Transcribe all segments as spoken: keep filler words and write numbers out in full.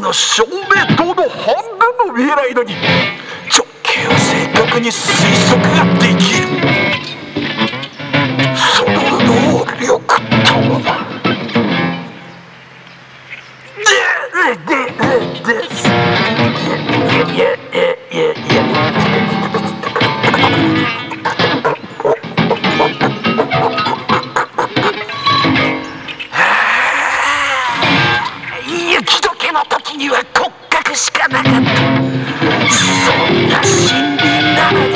の照明灯の半分も見えないのに直径を正確に推測ができる。その能力とはででででいやいやいやいや雪解けの時には骨格しかなかった。そんな森林なのに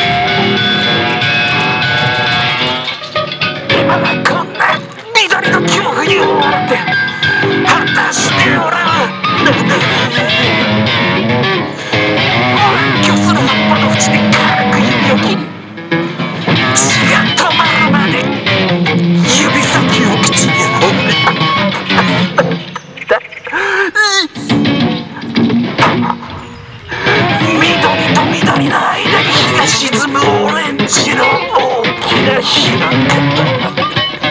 今はこんな緑の恐怖に覆われて、果たして俺は何だ。巨する葉っぱの縁で軽く指を切り、血が止まるまで指先を口に放り緑と緑の間に日が沈むオレンジの大きな火の玉。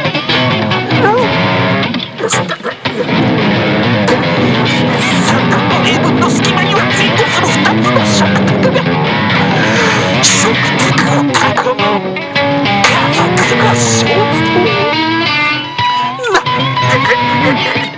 三角の英文の隙間には前後する二つの食卓が、食卓を囲む家族の肖像。